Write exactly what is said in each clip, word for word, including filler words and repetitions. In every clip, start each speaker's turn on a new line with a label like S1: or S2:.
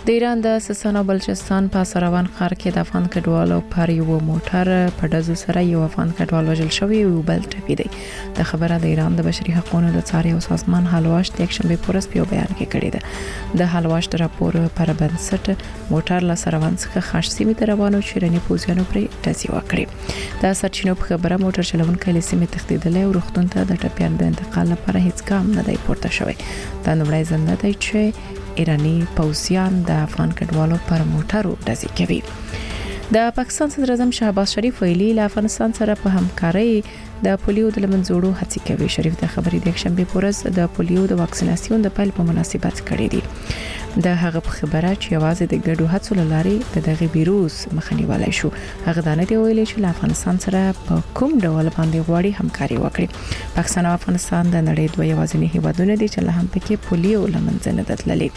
S1: د ایران د سیستان او بلوچستان په سروان ښار کې د افغان کډوالو پر یو موټر په ډزو سره یو افغان کډوال وژل شوی او بل ټپي دی. د خبره د ایران د بشري حقوقو د څاري او سازمان هلواش د یکشنبه په ورځ په بیان کې کړی ده. د هلواش د راپور پر بنسټ موټر له سروان څخه خاص سیمې ته روانو چې رني پوزیانو پر ټزي وکړي. د سرچینو په خبره موټر چلونکی له سیمې تښتیدلی او روغتون ته د ټپيانو د انتقال لپاره هیڅ ګام نه دی پورته شوی. دا نومړی ځل نه دی چې ایرانی پوځیان د افغان کډوالو پر موټرو ډزې کوي. د پاکستان صدر اعظم شهباز شریف ویلي له افغانستان سره په همکارۍ د پولیو د لمنځوړو هڅې کوي. شریف د خبرې د یکشنبه په ورځ د پولیو د واکسیناسیون د پیل په مناسبت کړی دی. د هغه په خبره چې یوازې د ګډو هڅو لارې د دغه ویروس مخه نیولای شو. هغه دا نه دی ویلي چې له افغانستان سره په کوم ډول باندې غواړي همکاري وکړي. پاکستان او افغانستان د نړۍ دوه یوازینی هیوادونه دي چې له هم پکې پولیو لمنځه نه تللي.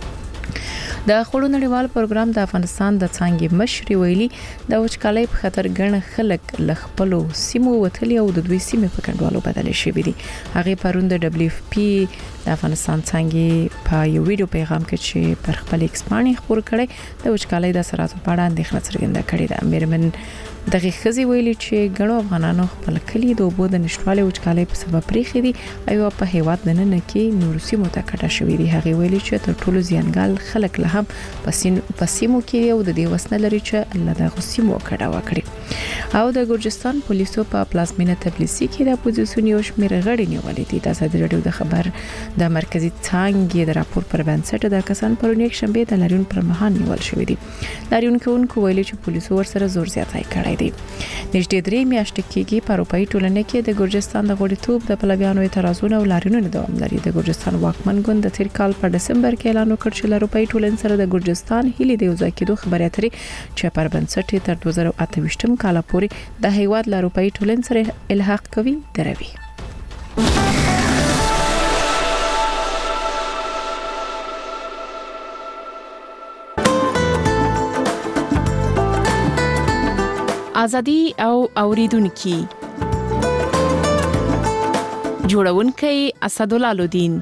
S1: د خړو نړیوال پروګرام د افغانستان د څنګه مشر ویلي د وچکالۍ په خطر ګڼ خلک لخپلو سیمو وتلی او د دوی سیمې په کډوالو بدل شوی دي. هغه پرون د دبليو اف پی د افغانستان څنګه په یو ویډیو پیغام کې چې پر خپل ایکسپانی خبر کړي د وچکالۍ د اثراتو په اړه اندېښنه څرګنده کړې ده. میرمن دغه خزي ویلي چې غنو افغانانو خپل کلی د اوبو د نشټوالي وچکالۍ په سبب پریخي دي او په هیواد نه نه کې نور سیمو ته کټه شوې دي. هغه ویلي چې تر ټولو زیانګال خلک له هم په سیمو کې او د دې وسنه لري چې له دغه سیمو کډه وکړي. او د ګورجستان پولیسو په پلازمینه تبلیسي کې د اپوزیسیون یو شمېر غړي نیولې دي. د ازادي راډیو د خبر د مرکزی څنګه د راپور پر بنسټ د کسان پرون یک شنبه د لاریون پر مهال نیول شوې دي. لاریون کوونکو ویلي چې پولیسو ورسره زور زیاتی کړی دی. نږدې درې میاشتې کېږي په اروپאי ټولنه کې د ګورجستان د غړیتوب د پلویانو اعتراضونه او لاریونونه دوام لري. د ګورجستان واکمن ګوند د تیر کال په دسمبر کې اعلان وکړ چې له اروپאי ټولنې سره د ګورجستان هلي د یوځای کېدو خبرې اترې چې پر بنسټ تر دوه زره اته ویشتم کال پورې د هیواد له اروپאי ټولنې سره الحاق کوي دروي. ازادي او اوریدونکو جوړونکي اسدالله لودین.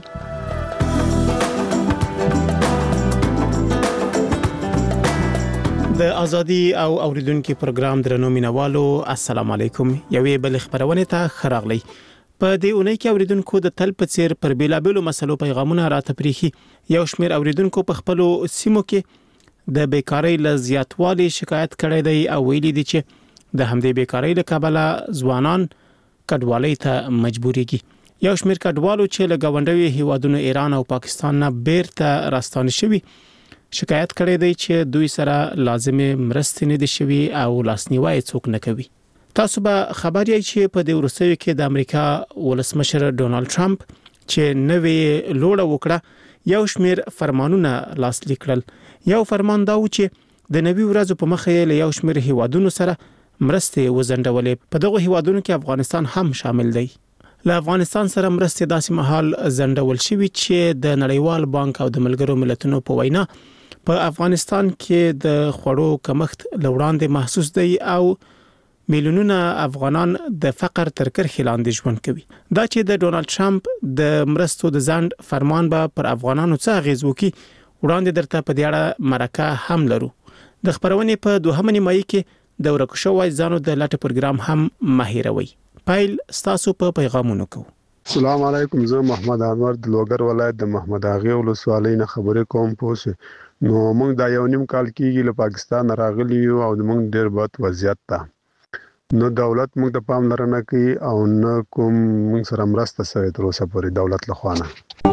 S2: د ازادي او اوریدونکو پروګرام درنو مینوالو السلام علیکم. یوې بل خبرونه ته خراغلی. په دې اونۍ کې اوریدونکو د تل په څیر پر بیلابېلو مسلو پیغامونه راته پریخي. یو شمېر اوریدونکو په خپل سیمو کې د بیکاری له زیاتوالي شکایت کړی دی او ویلي دي چې د همدې بیکاری له کبله ځوانان کډوالۍ ته مجبورېږي. یو شمېر کډوالو چې له ګاونډیو هیوادونو ایران او پاکستان نه بیرته راستانه شوي شکایت کړی دی چې دوی سره لازمه مرستې نه دي شوي او لاسنیوي څوک نه کوي. تاسو به خبر یې چې په دې ورسېو کې د امریکا ولسمشر ډونالد ټرمپ چې نوې لوړه وکړه یو شمېر فرمانونه لاسلیک کړل. یو فرمان دا و چې د نوي ورځو په مخه له یو شمېر هیوادونو سره مرستې وزندولې. په دغه هیوادونو کې افغانستان هم شامل دی. له افغانستان سره مرستې داسې مهال زندول شوي چې د نړیوال بانک او د ملګرو ملتونو په وینا په افغانستان کې د خوړو کمښت لوړاندې محسوس دی او میلیونونه افغانان د فقر تر کرښې لاندې ژوند کوي. دا چې د ډونالد ټرمپ د مرستو د ځنډ فرمان به پر افغانانو څه اغیز وکړي وړاندې درته په دې اړه مرکه هم لرو. د خبرونې په دوهمه نیمایي کې د ورکشو وایزانو د لټ پروګرام هم ماهروي. پایل ستاسو په پیغامونو کو.
S3: السلام علیکم. زه محمد انور د لوګر ولایت د محمد اغه ولسوالۍ نه خبرې کوم. پوه نو موږ دا یو نیم کال کېږي له پاکستان راغلی یو او موږ ډېر بد وضعیت ته. نو دولت موږ ته پاملرنه کوي او نه کوم موږ سره مرسته سره تر اوسه پورې دولت لخوانه.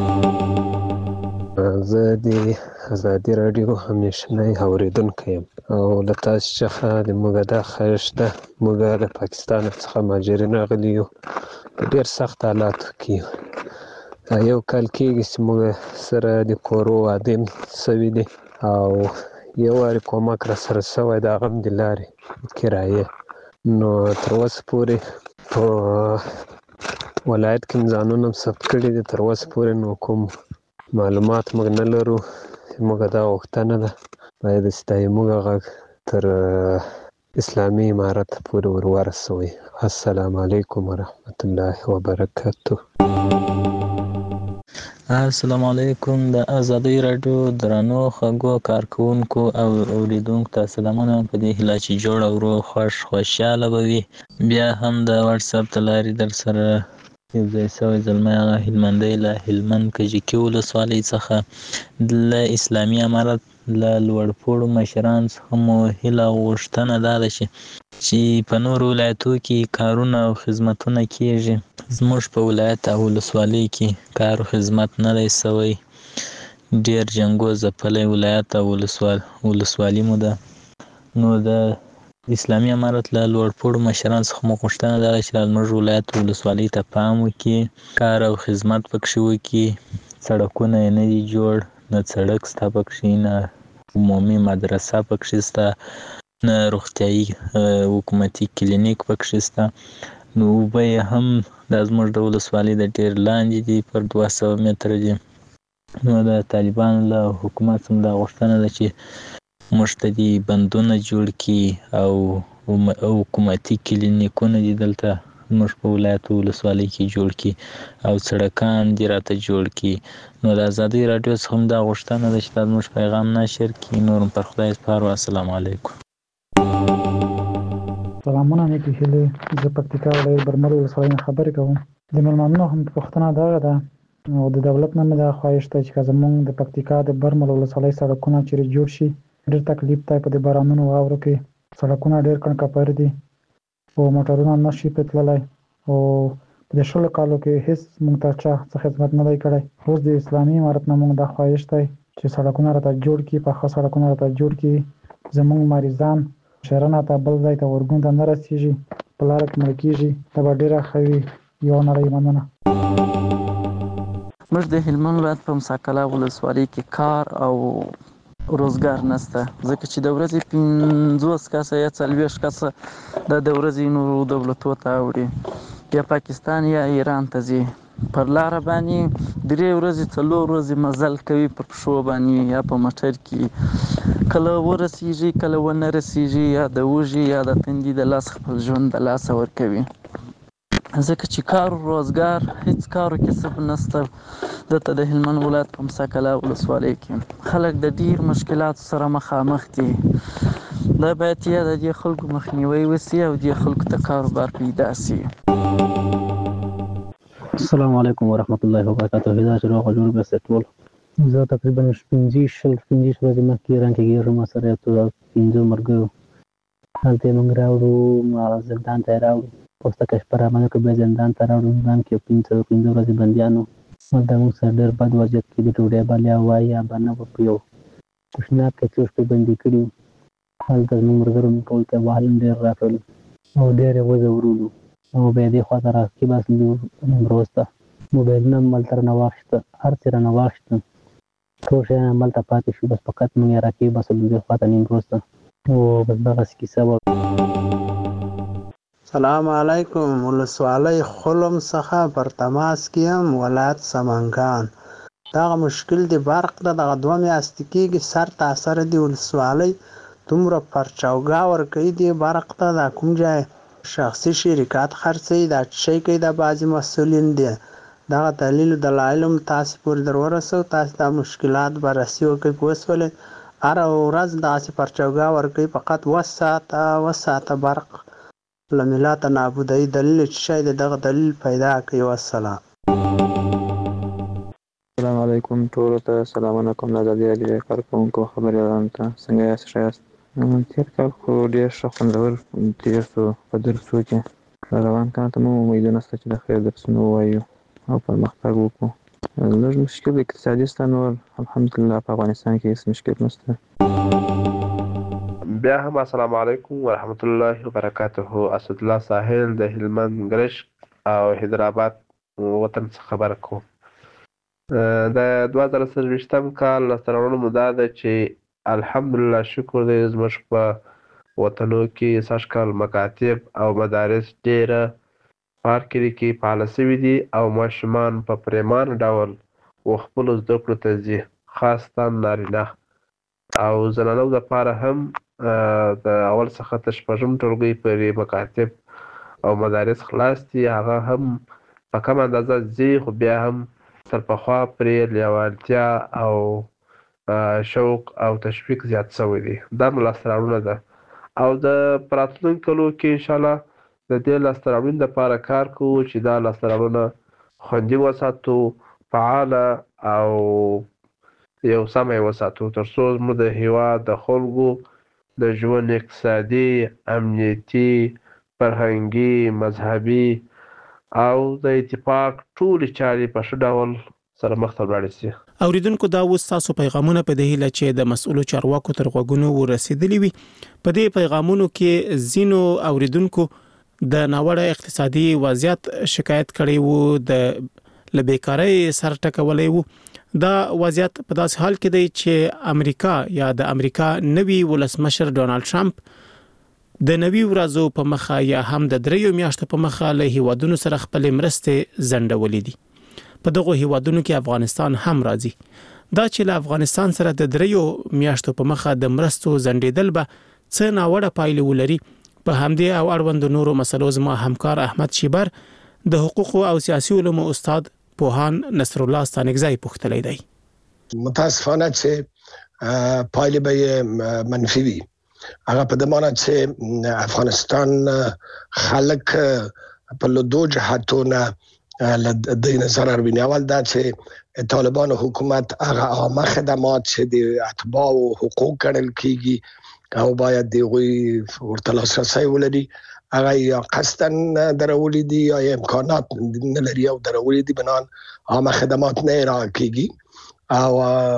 S4: زه د ازادي راډیو همیشنی اوریدونکی یم او له تاسو څخه د موږ د خواهش ده موږ له پاکستان څخه مهاجرین راغلي یو په ډېر سخت حالاتو کې. یو کال کېږي چې موږ سره د کورو واده سوي دي او یو وارې کومک را سره سوی د هغه هم د لارې کرایې. نو تر اوسه پورې په ولایت کې ځانونه ثبت کړي دي. تر اوسه پورې نو کوم معلومات موږ نه لرو. موږ دا غوښتنه ده باید چې موږ غږ تر اسلامي امارت پورې ور ورسوي. السلام علیکم ورحمت الله وبرکاته.
S5: السلام علیکم. د ازادۍ راډیو درنو خوږو کارکوونکو او اوریدونکو ته سلامونه. په دې هیله چې جوړ او روغ خوښ خوشحاله به وي. بیا هم د واتس اپ د لارې در سره یو ځای شوی زلمی هغه هلمندی له هلمند کجکي ولسوالۍ څخه له اسلامي امارت له لوړپوړو مشرانو څخه مو هیله او غوښتنه دا ده چې چې په نورو ولایتو کې کارونه او خدمتونه کیږي، زموږ په ولایت او ولسوالۍ کې کار او خدمت نه دی شوی. ډېر جنګو ځپلی ولایت او ولسوال ولسوالي مو ده. نو د اسلامي امارت له لوړپوړو مشرانو څخه مو غوښتنه دا ده چې زموږ ولایت او ولسوالۍ ته پام وکړي، کار او خدمت پکښې وکړي. سړکونه یې نه دي جوړ، نه سړک شته پکښې، نه عمومي مدرسه پکښې شته، نه روغتیایي حکومتي کلینیک پکښې شته. نو اوبه یې هم دا زموږ د ولسوالۍ د ډېر لاندې دي، پر دوه سوه متره دي. نو د طالبانو له حکومت څخه دا غوښتنه ده چې موږ ته دې بندونه جوړ کړي او حکومتي کلینیکونه دې دلته زموږ په ولایت او ولسوالۍ کې جوړ کړي او سړکان دې راته جوړ کړي. نو د ازادۍ راډیو څخه هم دا غوښتنه ده چې دا زموږ پیغام نشر کړي. نور هم پر خدای سپارو. السلام علیکم.
S6: سلامونه نیکې هیلې. زه پکتیکا ولایت برمل ولسوالۍ نه خبرې کوم. د مېلمنو هم پوښتنه دغه ده او د دولت نه مې دا خواهش دی چې که زموږ د پکتیکا د برمل ولسوالۍ سړکونه چېرې جوړ شي. ډېر تکلیف دی په دې بارانونو واورو کې. سړکونه ډېر کڼکپر دي او موټرونه نه شي پرې تللی او په دې شلو کالو کې هېڅ موږ ته چا څه خدمت نه دی کړی. اوس د اسلامي امارت نه موږ دا خواهش دی چې سړکونه راته جوړ کړي، پاخه سړکونه راته جوړ کړي. زموږ مریضان شرنه ته بل ځای ته ورګون ته نه رسېږي، په لاره کې مړه کېږي. دا به ډېره ښه وي. یوه نړۍ مننه.
S7: موږ د هلمند ولایت په مساکله ولسوالۍ کې کار او روزګار نشته، ځکه چې د ورځې پنځوس کسه یا څلوېښت کسه دا د ورځې نورو دولتو ته اوړي، یا پاکستان یا ایران ته ځي. پر لاره باندې درې ورځې څلور ورځې مزل کوي په پښو باندې یا په موټر کې. کله ورسېږي کله ونه رسېږي، یا د وږي یا د تندي د لاس خپل ژوند د لاسه ورکوي، ځکه چې کار و روزګار هېڅ کار و کسب نشته. دلته د هلمند ولایت په مساکله ولسوالۍ کې خلک د ډېر مشکلاتو سره مخامخ دي. دا باید یا د دې خلکو مخنیوی وشي او دې خلکو ته کاروبار پیدا شي.
S8: السلام علیکم ورحمت الله وبرکاته. دا چې روغ جوړ بسته ټول. زه تقریبا پنځه شل پنځه ورځې مخکې ایران کې ګیرم سره ته پنځه مرګو هلته موږ راوړو زندان ته راوړو پوسټه کش پر باندې کې به زندان ته راوړو. زندان کې پنځه پنځه ورځې بنديانو دا موږ سره ډېر بد وضعیت کې د ټوډۍ بالیا وای یا باندې په یو کوښنه کې څه په بندي کړیو. هلته موږ مرګرو ټول ته وحل ډېر راکړل او ډېر وځورولو او به دې خاطر راکې بس روسته موبایل نه مل تر نه واخته هر څه نه واخته ټول شي مل ته پاتې شو. بس فقط موږ راکې بس دې خاطر نیم روسته او بس دغه کیسه و.
S9: سلام علیکم. ولسوالۍ خلم څخه پر تماس کې یم، ولایت سمنګان. دغه مشکل دی برق ده، دغه دوه میاشتې کېږي سر تاثر دی. ولسوالۍ دومره پرچاوګا ورکوي دی برق ته، دا کوم ځای شخصي شرکات خرڅوي دا شی کوي. دا بعضې مسؤلین دي. دغه دلیل دلایل هم تاسې پورې در ورسوو، تاسې دا مشکلات بررسي وکړئ. پوه شولې؟ هره ورځ دغسې پرچاوګا ورکوي، فقط اووه ساعته اووه ساعته برق له ملت نابودوي. دلیل چې شی دی دغه دلیل پیدا کوي. والسلام.
S10: السلام علیکم ټولو ته سلامونه کوم. د ازادۍ راډیو کارکوونکو خبریالانو ته څنګه یاست؟ ښه یاست؟ تېر کال خو ډېر ښه خوندور تېر شو په درسو کې. روان کال ته مو امیدونه شته چې د خیر درسونه ووایو او پرمختګ وکړو. لږ مشکل اقتصادي شته، نور الحمدلله په افغانستان کې هېڅ مشکل نشته.
S11: بیا هم السلام علیکم ورحمت الله وبرکاته. اسدالله ساحل د هلمند ګرشک او حیدرآباد وطن څخه خبره کوم. د دوه زره څلوېښتم کال لاسته راوړنه مو دا ده چې الحمدلله شکر دی زموږ په وطنو کې سږ کال مکاتب او مدارس ډېره پارکري کې فعاله شوي دي او ماشومان په پرېمانه ډول و خپلو زده کړو ته ځي، خاصتا نارینه او زنانو دپاره هم د اول څخه تر شپږم ټولګۍ پورې مکاتب او مدارس خلاص دي. هغه هم په کمه اندازه ځي خو بیا هم تر پخوا پرې لیوالتیا او شوق او تشویق زیات شوی دی. دا مو لاسته راوړنه ده او د په راتلونکو کلو کې انشاءالله د دې لاسته راوړنې دپاره کار کوو چې دا لاسته راوړنه خوندي وساتو، فعاله او یو سمه یې وساتو، تر څو زموږ د هېواد د خلکو د ژوند اقتصادي، امنیتي، فرهنګي، مذهبي او د اتفاق ټولې چارې په ښه ډول سره مخته ولاړې شي.
S2: اوریدونکو دا اوس تاسو پیغامونه په دې هیله چې د مسؤلو چارواکو تر غوږونو ورسېدلي وي. په دې پیغامونو کې ځینو اوریدونکو د ناوړه اقتصادي وضعیت شکایت کړی وو، د لبیکارۍ سر ټکولی وو. دا وضعیت په داسې حال کې دی چې امریکا یا د امریکا نوي ولسمشر ډونالد ټرمپ د نوي ورځو په مخه یا هم د دریو میاشتو په مخه له هیوادونو سره خپل مرستې ځنډولې دي. په دغه هیوادونو کې افغانستان هم راځي. دا چې له افغانستان سره د دریو میاشتو په مخه د مرستو ځنډېدل به څه ناوړه پایلې ولري، په همدې او اړوند نورو مسلو زما همکار احمد شیبر د حقوق او سیاسي علومو استاد پوهان نصر الله ستانکزی پوښتلی دی.
S12: متاسفانه چې پایلې به منفي وي. هغه په دې معنی چې افغانستان خلک په لودو جهاتونه د نظر اروینه اول دا چې طالبان حکومت هغه عامه خدمات چې د اتباع او حقوق ګڼل کیږي او باید دوی ورته لاسرسي ولري، هغه یا قصدن درولې دي یا امکانات نه لري او درولې دي، بنان عامه خدمات نه راکېږي. او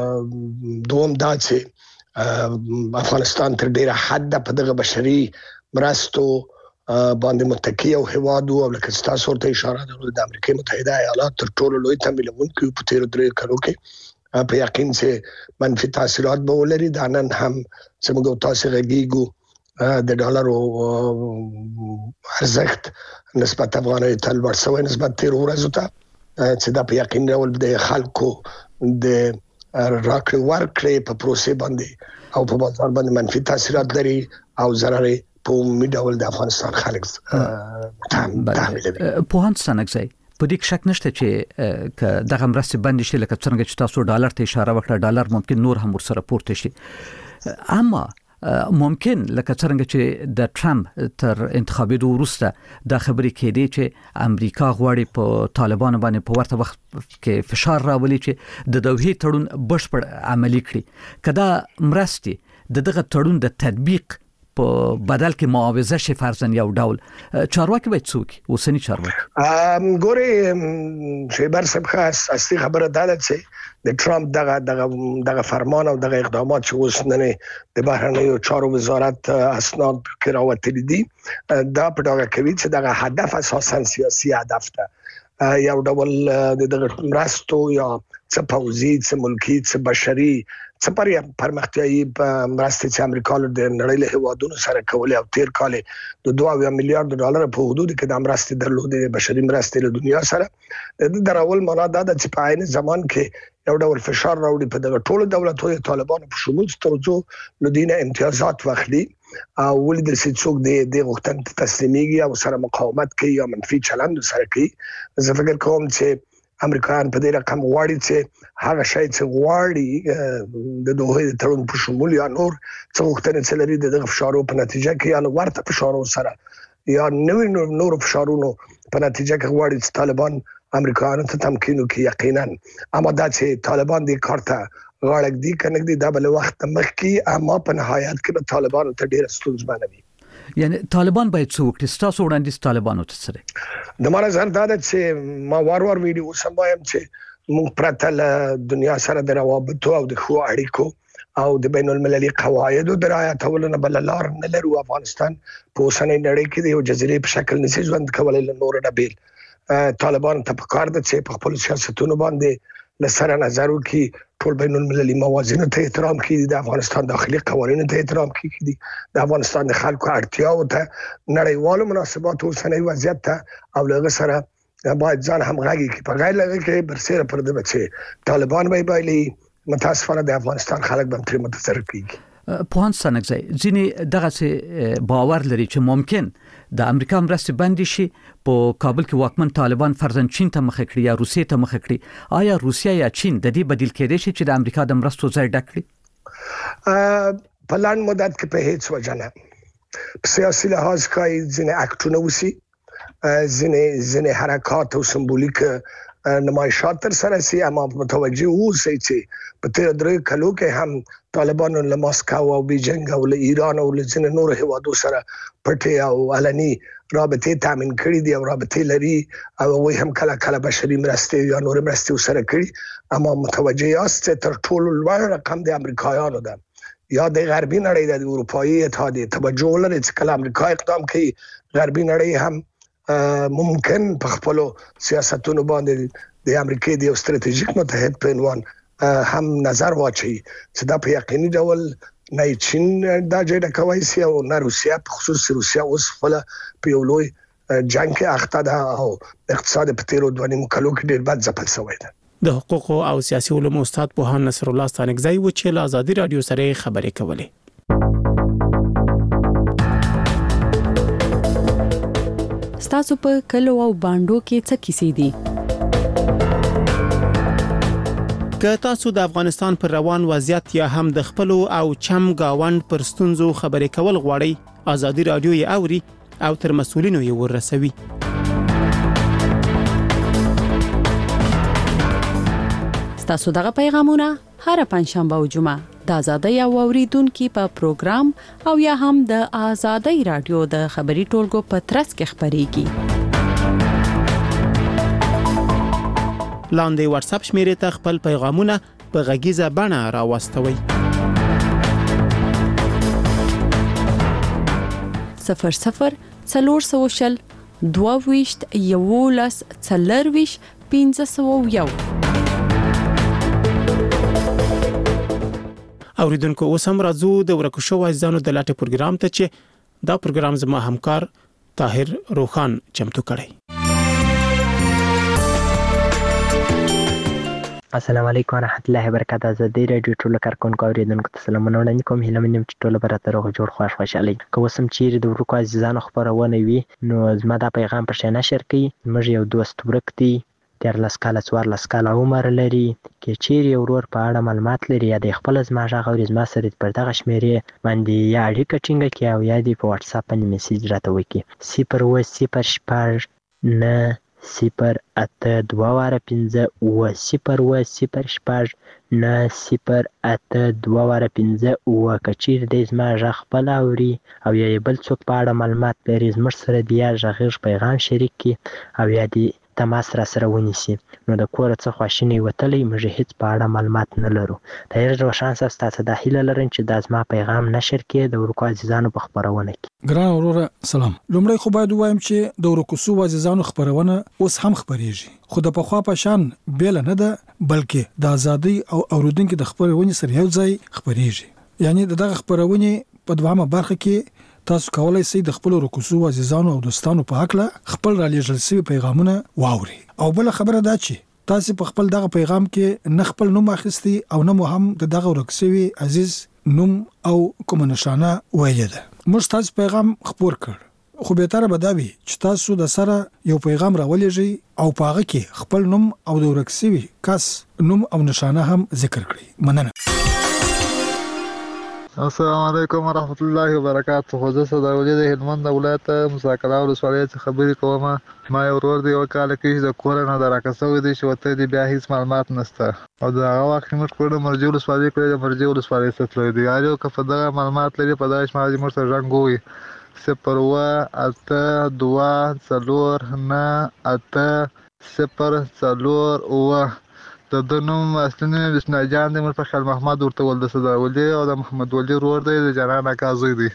S12: دوم دا چې افغانستان تر ډیره حد په دغه بشري مرستو باندې متکی او هوادو او لکه تاسو ورته اشاره درلوده د امریکا متحده ایالات تر ټولو لوی تمویلونکي په تیر درې کلو کې په یقین چې منفي تاثیرات به ولري. دا نن هم چې موږ تاسو غږیږو د ډالر او ارزښت نسبت افغانۍ ته لوړ شوی نسبت تیر ورځو ته، چې دا په یقین ډول د خلکو د راکړې ورکړې په پروسې باندې او په بازار باندې منفي تاثیرات لري او ضرر په عمومي ډول د افغانستان خلک متحملوي.
S13: پوهان ستانکزی په دې شک نشته چې دغه مرستې بند شي، لکه څنګه چې تاسو ډالر ته اشاره وکړه، ډالر ممکن نور هم ورسره پورته شي، اما ممکن لکه څنګه چې د ټرمپ تر انتخابېدو وروسته دا خبرې کېدې چې امریکا غواړي په طالبانو باندې په ورته وخت کې فشار راولي چې د دوحې تړون بشپړ عملي کړي. کدا مرستې د دغه تړون د تطبیق په بدل کې معاوضه شي فرضاً یو ډول، چارواکي باید څوک اوسنی چارواکي
S12: ګوري شیبر صاحب خاص اصلي خبره دا ده چې د ټرمپ دغه دغه دغه فرمان او دغه اقدامات چې اوس نه د بهرنیو چارو وزارت اسناد کې راوتلي دي، دا په ډاګه کوي چې دغه هدف اساساً سیاسي هدف ده. یو ډول دغه مرستو یا څه پوځي، څه ملکي، څه بشري، څه پر پرمختیایي مرستې چې امریکا له نړۍ له هیوادونو سره کولې او تیر کال د دوه میلیارډ ډالر په حدود کې د مرستې درلودې بشري مرستې له دنیا سره. د درول معنا دا د چې په عین زمان کې یو ډول فشار راوړي په دغه ټولو دولتونو طالبانو په شمول ترڅو لدینه امتیازات واخلي او ولې د څوک د د غوښتنې تسلیميږي او سره مقاومت کوي یا منفي چلند سره کوي. زه فکر کوم چې امریکایان په دې رقم غواړي چې هغه شی چې غواړي د دوه تړون په شمول یا نور څه غوښتنې چې لري دغه فشارو په نتیجه کې یا ورته فشارو سره یا نوې نور فشارونو په نتیجه کې غواړي چې طالبان امریکایانو ته تمکین وکړي. یقینا اما دا چې طالبان دې کارته غاړه دي کنه دي دا بل وخت مخکي، اما په نهایت کې به طالبان ته ډېر ستونزمن وي.
S13: یعنی طالبان باید څه وکړي؟ تاسو وړاندیز طالبانو ته سره
S12: د مانه ځان دا چې ما وار وار ویډیو سمایم چې موږ پرته له دنیا سره د روابطو او د خو اړیکو او د بین المللي قواعدو د رعایتولو نه بل لار نه لرو. افغانستان په اوسنۍ نړۍ کې د یو جزیرې په شکل نشي ژوند کولای له نور نه بیل. طالبان ته پکار ده چې په خپل سیاستونو باندې لسره نظر وکړي، ټول بین المللي موازینو ته احترام کړي، د افغانستان داخلي قوانینو ته احترام کړي، د افغانستان د خلکو اړتیاو ته نړیوالو مناسباتو اوسنۍ وضعیت ته او لږ سره باید ځان همغږي کړي. په غیر لږ کې برسره پر دې بچي طالبان به بایلي متاسفانه د افغانستان خلک به تر متاثر کیږي.
S13: پوهان ستانکزی ځینې دغه څه باور لري چې ممکن د امریکا مرستې بندي شي په کابل کې واکمن طالبان فرضاً چین ته مخ کړي یا روسیې ته مخ کړي آیا روسیا یا چین د دې بدیل کېدای شي چې د امریکا د مرستو ځای ډک کړي؟
S12: په لاندې مدت کې په هیڅ وجه نه په سیاسي لحاظ کې ځینې اکټونه وسی ځینې ځینې حرکات او سمبولیک نمایشات تر سره سي اما متوجه اوسئ چې په تیر درې کلو کې هم طالبانو له ماسکو او بیجینګ او له ایران او له ځینې نور هیوادو سره پټې او علني رابطې تامین کړې دي او رابطې لري او وایي هم کله کله بشري مرستې یا نور مرستې سره کړي اما متوجه یاست تر ټولو لوړ رقم د امریکایانو ده یا د غربي نړۍ د اروپאי اتحادیه توجه لري چې کله امریکا اقدام کوي غربي نړۍ هم ممکن په خپل سیاستونو باندې د امریکا د استراتیژیک متحد په عنوان هم نظر واچي چې دا په یقیني ډول نه چین دا جوړه کوي سي او نه روسیا په خصوص روسیا اوس خپل په یو لوی جنگ کې اخته ده او اقتصاد په تیرو دوه نیم کلو کې ډېر بد ځپل شوی ده.
S2: د حقوق او سیاسي علومو استاد پوهان نصر الله ستانکزی و چې له ازادي رادیو سره خبرې کولې.
S14: ستاسو په کلو او باندو کې څه کیسې دي؟
S2: که تاسو د افغانستان پر روان وضعیت یا هم د خپل او چم گاوند پر ستونزو خبرې کول غواړئ ازادي رادیو یې اوري او تر مسؤلینو یې ورسوي.
S14: ستاسو دغه پیغامونه هر پنځشنبه او جمعه د ازادۍ او اوریدونکو په پروګرام او یا هم د ازادۍ رادیو د خبري ټولګو په ترڅ کې خبريږي.
S2: لاندې واتس اپ شمیرې ته خپل پیغامونه په غږیزه بڼه راوستوي.
S14: صفر صفر څلور سوشل دوه ویشت یولس څلرویش پنځه سوه یو.
S2: اوریدونکو اوس هم راځو د ورکو شو وایزانو د لاټه پروګرام ته چې دا پروګرام زما همکار طاهر روخان چمتو کړی.
S15: السلام علیکم ورحمت الله وبرکاته. ازادي رادیو ټول کارکونکو اوریدونکو ته سلامونه وړاندې کوم. هیله منم چې ټول به راته روغ جوړ خوښ خوشاله وي. که اوس هم چیرې د ورکو عزیزانو خبرونه وي نو زما دا پیغام پر شای نشر کړئ. موږ یو دوست ورک دی دیارلس کاله څوارلس کاله عمر لري. کې چیرې یو ورور په اړه معلومات لري یا د خپل زما غږ اوري زما سره پر دغه شمیرې باندې یا اړیکه ټینګه کړي او یا دې په واتس اپ باندې میسج راته وکړي. صفر اووه صفر شپږ نه صفر اته دوه واره پنځه اووه صفر اووه صفر شپږ نه صفر اته دوه واره پنځه اووه. که چیرې دی زما غږ خپل اوري او یا بل څوک په اړه معلومات لري زموږ سره د یا غږیز پیغام شریک کړي او یا دې تماس را سره ونیسي نو د کور څخه خواشینی وتلی موږ هیڅ په اړه معلومات نه لرو. طاهر روشان صاحب تاسو د هیله لرم چې د زما پیغام نشر کړئ د ورکو عزیزانو په خبرونه کې.
S16: ګران وروره سلام. لومړی خو باید وایم چې د ورکو سو عزیزانو خبرونه اوس هم خبرېږي خو د پخوا په شان بیل نه ده بلکې د ازادي او اوریدونکو د خبرونه سره یو ځای خبرېږي. یعنی دغه خبرونه په دوامه برخه کې تاسو کولای شئ د خپل رکوسو عزیزانو او دوستانو په حق له خپل را لېږل شوی پیغامونه واوري. او بل خبره دا چې تاسو په خپل دغه پیغام کې نه خپل نوم اخیستي او نه مو هم د دغه ورکسوي عزیز نوم او کوم نشانه ویل ده. موږ تاسو پیغام خبر کړ خو به تر به دا وي چې تاسو د سره یو پیغام راولېږئ او په هغه کې خپل نوم او د ورکسوي کس نوم او نشانه هم ذکر کړئ. مننه.
S17: السلام علیکم ورحمت الله وبرکاته. خو زه صداولی د هلمند ولایت مساکلا ولسوالۍ څخه خبرې کوم. ما یو ورور دی یو کال کې د کور نه دراکسوي دی چې وته دی بیا هیڅ معلومات نشته او دا هغه وخت موږ کړو مرجو ولسوالۍ کړو د مرجو ولسوالۍ څخه دی یارو که په دغه معلومات لري په داش ماجي موږ سره رنګوي صفر اووه اته دوه څلور نه اته صفر څلور اووه. د د نوم اصلي نوم بسم جان دی. مر په خیال محمد ورته ول د صداولی او د محمد ولی ورور دی د جنان اکازوی دی.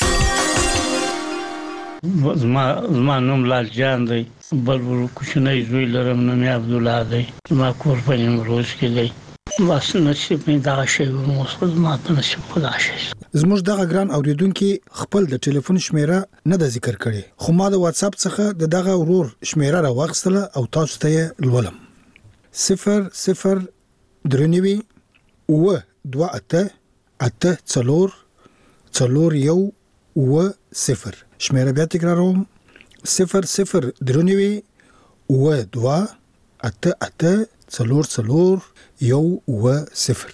S18: زما زما نوم لال جان دی. بل ور کوچنی زوی لرم نوم عبد الله دی. ما کور په نیمروز کې دی. بس نصیب مې دا شی وموسه ما په نصیب خدا شي.
S16: زموږ دغه ګران اوریدونکو خپل د ټلیفون شمیره نه د ذکر کړي خو ما د واتس اپ څخه د دغه ورور شمیره راوغستله او تاسو ته لولم. صفر صفر درنوي اوه دوه اته اته څلور څلور یو اوه صفر. شمیره بیا تکراروم صفر صفر درونوي و دوا اته اته څلور څلور یو و صفر.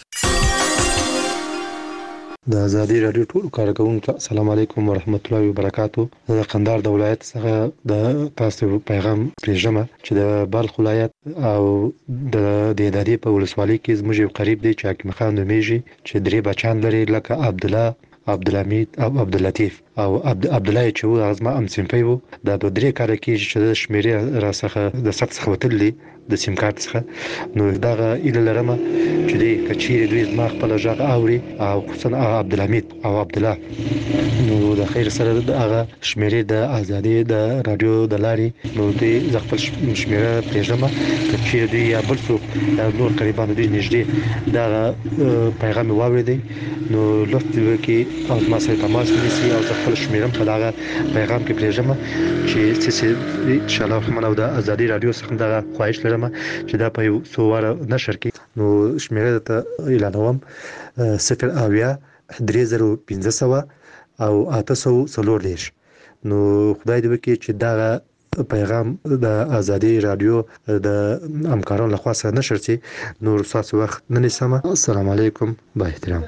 S19: د آزادي رادیو ټول کارکونکو السلام علیکم ورحمت الله وبرکاتو. د قندهار د ولایت څخه د تاسو پیغام پېژنم چې د بلخ ولایت او د دهدادي په ولسوالۍ کې زموږ قریب دی چې حکیم خان نومیږي چې درې بچان لري لکه عبدالله، عبدالحمید او عبداللطیف او عبد عبدالله چې و ازما ام سیمپي وو. دا د درې کال کې چې د شمیرې را څخه د سخت څخه وتلې د سیم کارت څخه نو دغه اله لرمه چې دی کچېری دوی زما خپل ژغ اوري او خصوصا عبدالحمید او عبدالله نو د خیر سره دغه شمیرې د آزادي د رادیو د لارې نو دوی ز خپل شمیره پېژنم کچېری دوی یا بل څوک نور قریبان دوی نږدې دغه پیغام واوري نو لوستي وکي او ما سره تماس ونیسي او خپل شمیرم په دغه پیغام کې پېژنم چې چې ان شاء الله موږ د آزادي رادیو څخه دغه خواهش لرم چې دا په یو څو واره نشر کې نو شمیره ته اعلانوم صفر اویا درې زره پنځه سوه او اته سوه څلور دېرش. نو خدای دې وکړي چې دغه پیغام د آزادي رادیو د همکارانو لخوا سره نشر شي. نور تاسو وخت نه نیسم. السلام علیکم با احترام.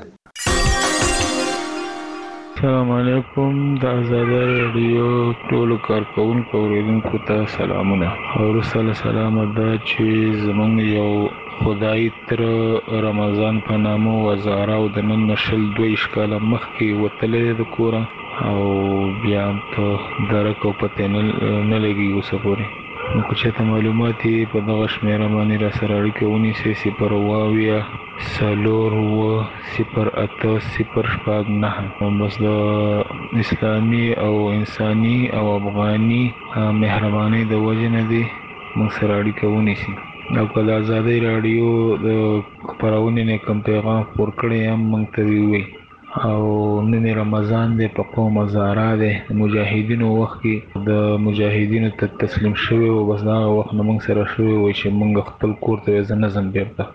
S20: السلام علیکم. د آزادي رادیو ټول کارکونکو اوریدونکو ته سلامونه. او رسول سلام دا چې زمونږ یو خدای تر رمضان په نامو وزاره او د نن نشل دوی ښکاله مخکې وتلې د کوره او بیا ته درک او پته نه لګي اوس پورې. نو که چېرته معلومات یې په دغه شمېره باندې را سره اړیکه ونیسئ صفر اوه اویا څلور اوه صفر اته صفر شپږ نهه. بس د اسلامي او انساني او افغاني مهربانۍ د وجې نه دی موږ سره اړیکه ونیسي. او که د آزادۍ راډیو د خپرونې نه کوم پیغام خپور کړی هم موږ ته ووایي. او نن رمضان دی په قوم هزاره دی د مجاهدینو وخت کې د مجاهدینو ته تسلیم شوی و بس دغه وخت نه موږ سره شوی وای چې موږ خپل کور ته زه نه ځم بیرته.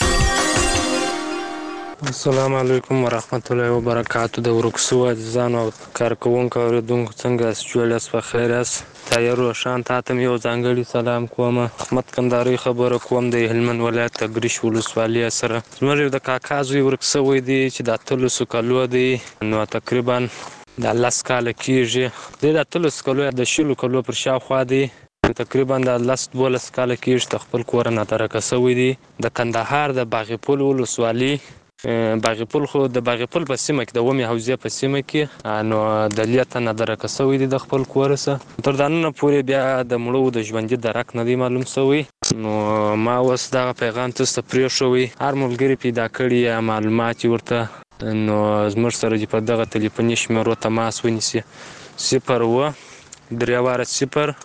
S21: السلام علیکم ورحمت الله وبرکاتو. د ورکسو عزیزانو او کارکوونکو اوریدونکو څنګه یاست؟ جوړ یاست؟ بخیر یاست؟ تایر روشان تاته یو ځانګړي سلام کوم. احمد کندهاري خبره کوم د هلمند ولایت تګریش ولسوالۍ سره. زموږ د کاکا زوی ورکسوی دی چې د اتلسو کالو دی نو تقریبا د لس کاله کېږي. دی د اتلسو کالو د شلو کالو پر شاوخوا دی تقریبا د لس دولس کاله کېږي د خپل کور نه ترکه سوی دی. د کندهار د باغپل ولسوالۍ باغپل خو د باغپل په سیمه کې د ومې حوزې په سیمه کې نو د لیته نه درکه سوی دی د خپل کور څخه. تر دا نن پورې بیا د مړو د ژوندي درک نه دی معلوم سوی. نو ما اوس دغه پیغام تاسو ته پرېښوی. هر ملګري پیدا کړي یا معلومات ورته نو زموږ سره چې په دغه تلیفوني شمیرو تماس ونیسي صفر اوه درې واره صفر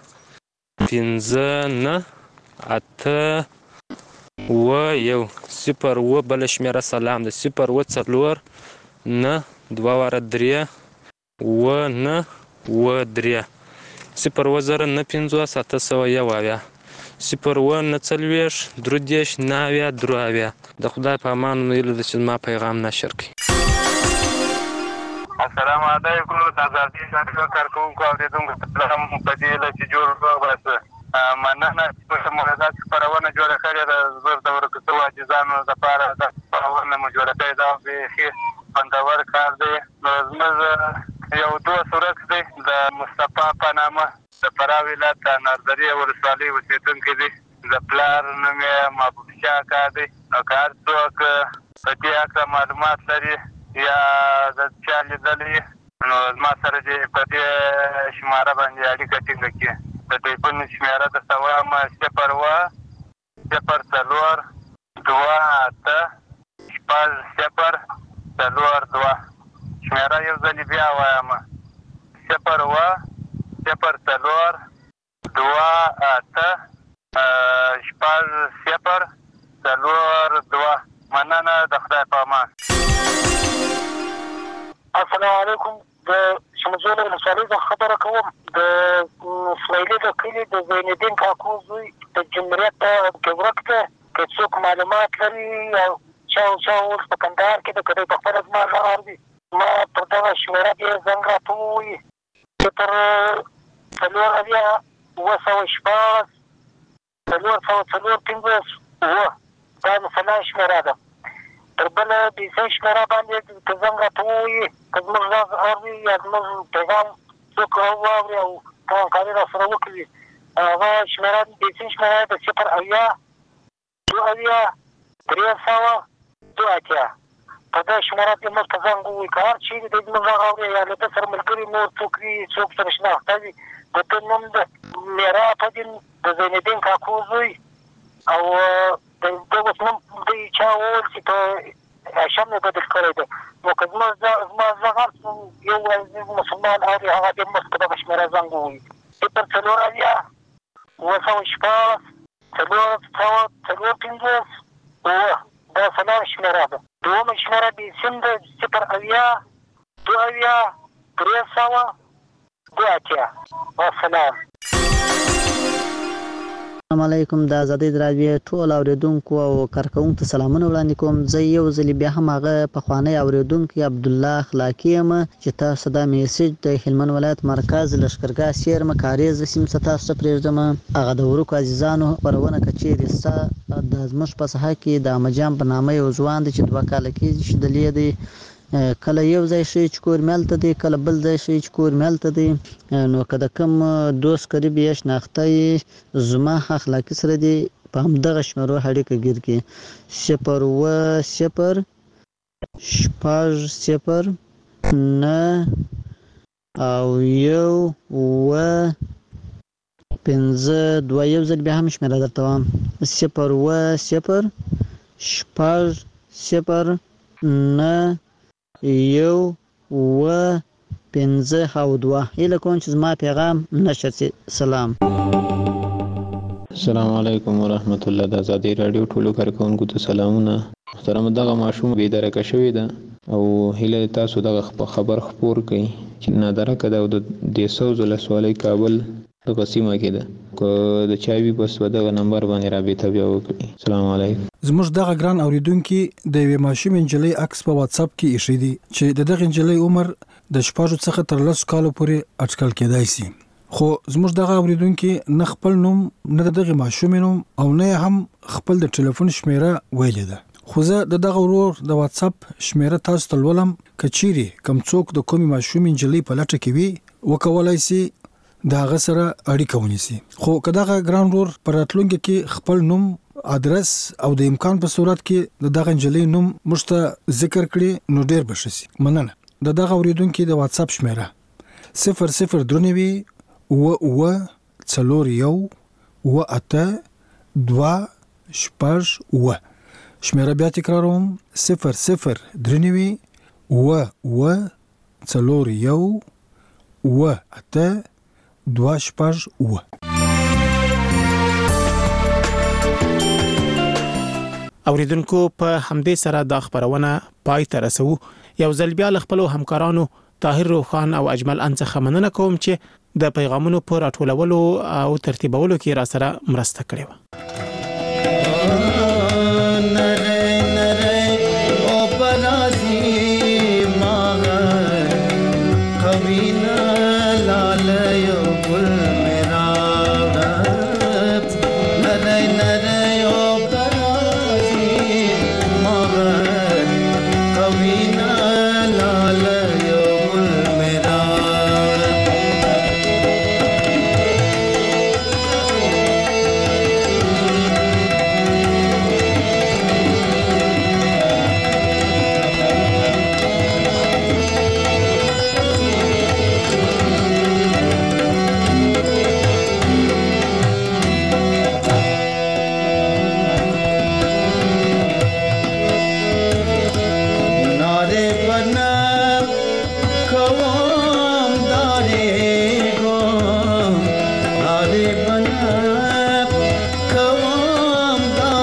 S21: پنځه نه اته اوه یو صفر اوه بله شمېره سلام ده صفر اوه څلور نه دوه واره درې اوه نه اوه درې صفر اوه زره نه پنځوس اته سوه یو اویا صفر اوه نه څلوېښت درې دېرش نه اویا درې اویا. د خدای په امان هیله ده چې زما پیغام نشر کړي.
S22: السلام علیکم. د آزادي رادیو کارکوونکو اورېدونکو سلام په دې هیله چې جوړ وباسه. مننه چې موږ داسې خپرونه جوړه کړې ده. زه د ورکسو عاجزانو دپاره دا خپرونه مو جوړه کړې ده او بیخي خوندور کار دی. نو زموږ یو دوست ورک دی د مصطفی په نامه د فراه ولایت د اناردرې ولسوالۍ اوسېدونکی دی. د پلار نوم یې محبوب شاه اکا دی. نو که هر څوک په دې هکله معلومات لري یا د چا لیدلی نو زما سره چې په دې شماره باندې اړیکه ټینګه کړي. د ټلیفون شمېره درته وایم صفر اوه صفر څلور دوه اته شپږ صفر څلور دوه. شمېره یو ځلې بیا وایم صفر اوه صفر څلور دوه اته شپږ صفر څلور دوه. مننه. د خدای په امان.
S23: السلام علیکم. د شمزول ولسوالۍ څخه خبره کوم. د اسماعیلي د کلي د زینالدین کاکو زوی د جمهوریت ګورک ته که څوک معلومات لري او چا او چا اوس په کندهار کې د که دی په خپله زما غږ اوري ما پر دغه شمېره بیا زنګ راته ووایي صفر څلور اویا اوه سوه شپاړس څلور سوه څلور پنځوس اوه دا مثلا شمېره ده. تر بله بیسۍ شمېره باندې که زنګ راته ووایي که زموږ غږ اوري یا زموږ پیغام څوک واوري او همکاري راسره وکړي هغه شمېره بیسۍ شمېره د صفر اویا دوه اویا درې سوه دوه اتیا په دې شمېره کې موږ ته زنګ ووایي که هر چېرې د زموږ غږ اوري یا له ده سره ملګري نور څوک وي څوک سره شناخته وي د ده نوم د میرا فدین د زینالدین کاکو زوی او د ده اوس نوم دوی چا وویل چې په هاشم یې بدل کړی دی نو که زما زما زغ هر څه یو مسلمان اوري هغه دې موږ ته دغه شمېره زنګ ووایي صفر څلور اویا اوه سوه شپاړس څلور سوه څلور پنځوس اوه دا څلور شمېره ده. دویمه شمېره بیسیم ده صفر اویا دوه اویا درې سوه دوه اتیا. والسلام.
S1: السلام علیکم. د آزادۍ راډیو ټول اوریدونکو او کارکونکو ته سلامونه وړاندې کوم. زه یو ځل بیا هم هغه پخوانی اوریدونکی عبدالله اخلاقی یم چې تاسو دا میسج د هلمند ولایت مرکز لښکرګاه سیرمه کاریز سیمې څخه تاسو ته پرېږدم. هغه د ورکو عزیزانو خپرونه که چیرې ستا د زموږ په ساحه کې د احمدجان په نامه یو ځوان دی چې دوه کاله کېږي چې دلې دی کله یو ځای شي چې کور ملته دی کله بل ځای شي چې کور ملته دی نو که د کوم دوست قریب یې شناخته یې زما اخلاقي سره دی په همدغه شمېرو اړیکه ګیر کړي صفر اوه صفر شپږ صفر نه او یو اوه پنځه دوه یو ځل بیا هم شمېره درته وایم صفر اوه صفر شپږ صفر نه یو اوه پنځه او دوه. هیله کوم چې زما پیغام نشر شي. سلام.
S10: السلام علیکم ورحمت الله. د آزادۍ راډیو ټولو کارکونکو ته سلامونه. محترم دغه ماشوم بې درکه شوی ده او هیله تاسو دغه خبر خپور کړئ چې نادرکه ده او د دیسوز ولسوالۍ کابل دغه سیمه کې ده که د چا وي بس په دغه نمبر باندې رابطه بیا وکړي. السلام علیکم.
S16: زموږ دغه ګران اوریدونکي د یوې ماشوم نجلۍ عکس په واتس اپ کې ایښی دی چې د دغه نجلۍ عمر د شپږو څخه تر لسو کالو پورې اټکل کېدای شي خو زموږ دغه اوریدونکي نه خپل نوم نه دغه ماشوم نوم او نه هم خپل د ټلیفون شمیره ویلې ده. خو زه د دغه ورور د واتس اپ شمیره تاسو ته لولم که چیرې کوم څوک د کومې ماشوم نجلۍ په لټه کې وي وکولای شي د هغه سره اړیکه ونیسي. خو که دغه ګران ورور په راتلونکي کې خپل نوم ادرس او د امکان په صورت کې د دغه نجلۍ نوم موږ ته ذکر کړي نو ډیر به ښه شي. مننه. د دغه اوریدونکي د واتس اپ شمیره صفر صفر درنوي اوه اوه څلور یو اوه اته دوه شپږ اوه. شمیره بیا تکراروم صفر صفر درنوي اوه اوه څلور یو اوه اته دوه شپږ اوه.
S2: اوریدونکو په همدې سره د خبرونه پای ته رسو. یو ځل بیا له خپل همکارانو طاهر روخان او اجمل ان څخه مننه کوم چې د پیغامونو پر راټولولو او ترتیبولو کې را سره مرسته کړې و.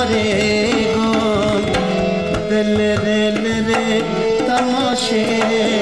S3: तमाशे